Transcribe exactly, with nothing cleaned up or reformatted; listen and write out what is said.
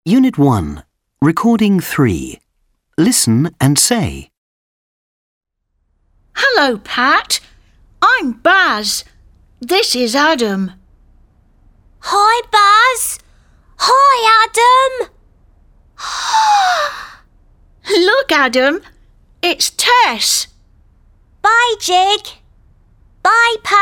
Unit one, Recording three. Listen and say. Hello, Pat. I'm Baz. This is Adam. Hi, Baz. Hi, Adam. Look, Adam. It's Tess. Bye, Jig. Bye, Pat.